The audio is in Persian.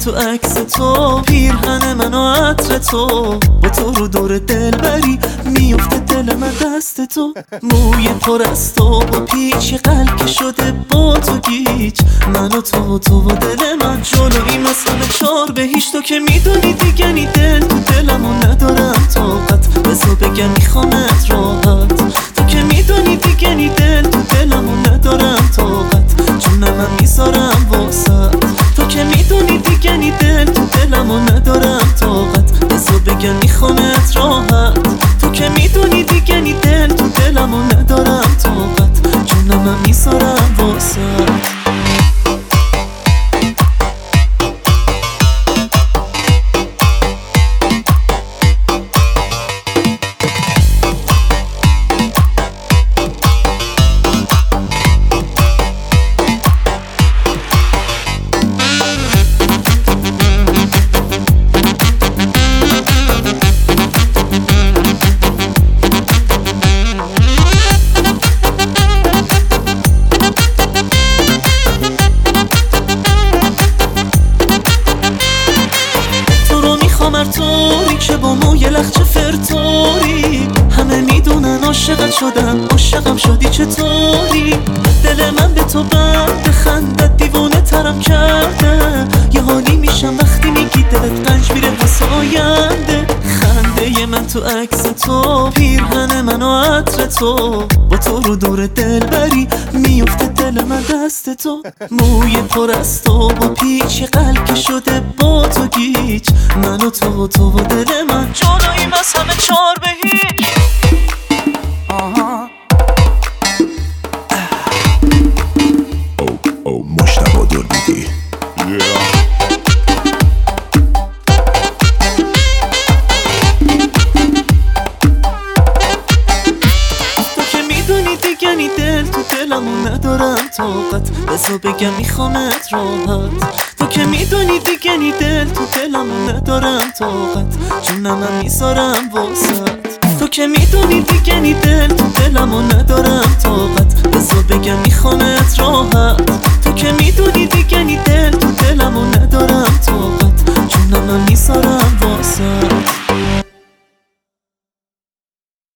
تو عکس تو، پیرهن من و عطر تو، با تو رو دور دل بری میفته دل من دست تو. موی پر از تو با پیچ قلب که شده با تو گیج، من و تو و دل من جلوی مثل چار بهیش. تو که میدونی دیگه نی دل تو دلمو ندارم طاقت، بزا بگم میخوامت راحت. تو که میدونی دیگه نی دل تو دلمو ندارم طاقت، جونم من میذارم واسط. تو که میدونی دیگه نی دل تو دلمو ندارم طاقت، بزا بگم میخوامت راحت. تو که میدونی دیگه نی دل تو دلمو ندارم طاقت، جونم من میذارم واسط. طوری که با موی لخچه فرطوری، همه میدونن عاشقت شدم، عاشقم شدی چطوری؟ دل من به تو بند خندت دیوانه ترم کرده، یه حالی میشم وقتی میگی دلت رنج میره واسه آینده. خنده من تو عکس تو، پیرهن من و عطر تو، با تو رو دور دل بری میفته دل من دست تو. موی پر از تو با پیچ قلب که شده با تو گیج، من و تو و دل من جداییم از همه چار به هیچ. مجتبی دربیدی. تو که میدونی دیگه نی دل تو دلمو ندارم طاقت، بزا بگم میخوامت راحت. تو که میدونی دیگه نی دل تو دلمو ندارم طاقت، جونم من میذارم واسط. تو که میدونی دیگه نی دل تو دلمو ندارم طاقت،